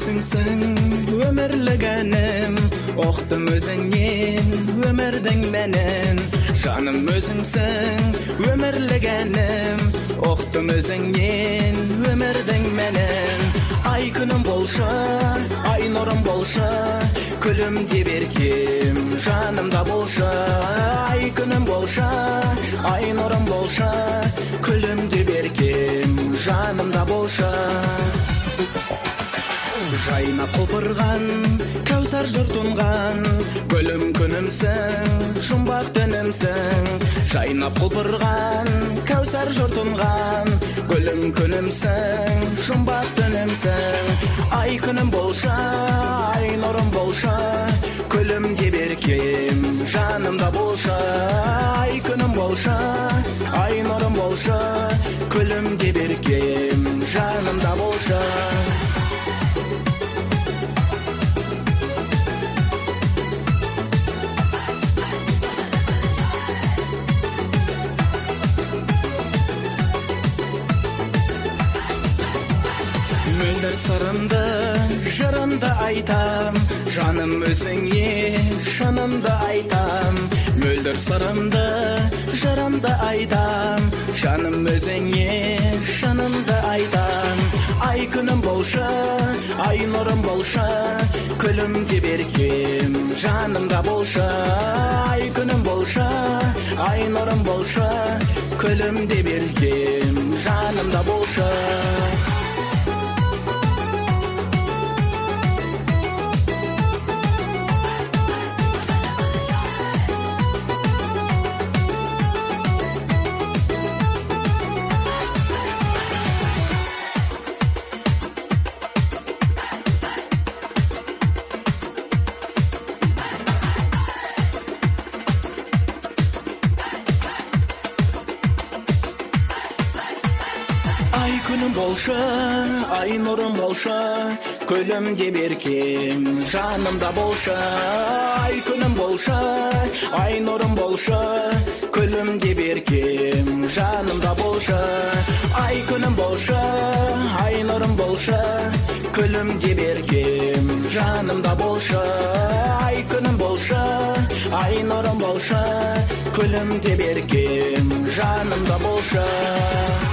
өзіңсің өмірлігенім, оқтым өзіңнен өмірдің мәнін. Жаным өзіңсің өмірлігенім, оқтым өзіңнен өмірдің мәнін. Ай күнім болшы, ай нұрым болшы, күлімде беркем жанымда болшы. Ай күнім болшы, ай нұрым болшы, күлімде беркем жанымда болшы. Жайна құлпырған, кәусар жұртынған, гүлім күнімсің, жұмбақ түнімсің. Жайна құлпырған, кәусар жұртынған, гүлім күнімсің, жұмбақ түнімсің. Ай күнім болшы, ай нұрым болшы, күлімге беркем жанымда болшы. Ай күнім болшы, ай нұрым болшы, күлімге беркем жанымда болшы. Мөлдір сырымды, жырымды айтам, жаным өзіңе шынымды айтам. Мөлдір сырымды, жырымды айтам, жаным өзіңе шынымды айтам. Ай күнім болшы, ай нұрым болшы, күлімде беркем жанымда болшы. Ай күнім болшы, ай нұрым болшы, күлімде беркем жанымда болшы. Ай күнім болшы, ай нұрым болшы, күлімде беркем жанымда болшы. Ай күнім болшы, ай нұрым болшы, күлімде беркем жанымда болшы. Ай күнім болшы, ай нұрым болшы, күлімде беркем жанымда болшы. Ай күнім болшы, ай нұрым болшы, күлімде беркем жанымда болшы.